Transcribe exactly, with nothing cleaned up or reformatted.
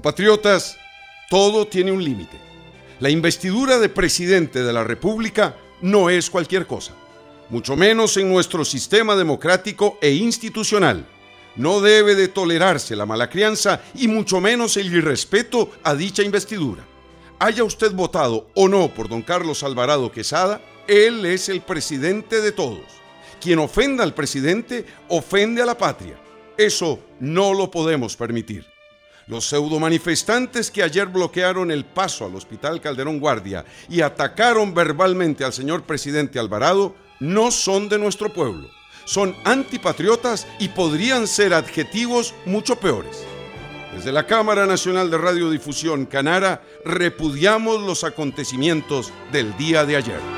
Compatriotas, todo tiene un límite. La investidura de presidente de la República no es cualquier cosa, mucho menos en nuestro sistema democrático e institucional. No debe de tolerarse la mala crianza y mucho menos el irrespeto a dicha investidura. Haya usted votado o no por don Carlos Alvarado Quesada, él es el presidente de todos. Quien ofenda al presidente, ofende a la patria. Eso no lo podemos permitir. Los pseudomanifestantes que ayer bloquearon el paso al Hospital Calderón Guardia y atacaron verbalmente al señor presidente Alvarado no son de nuestro pueblo. Son antipatriotas y podrían ser adjetivos mucho peores. Desde la Cámara Nacional de Radiodifusión, Canara, repudiamos los acontecimientos del día de ayer.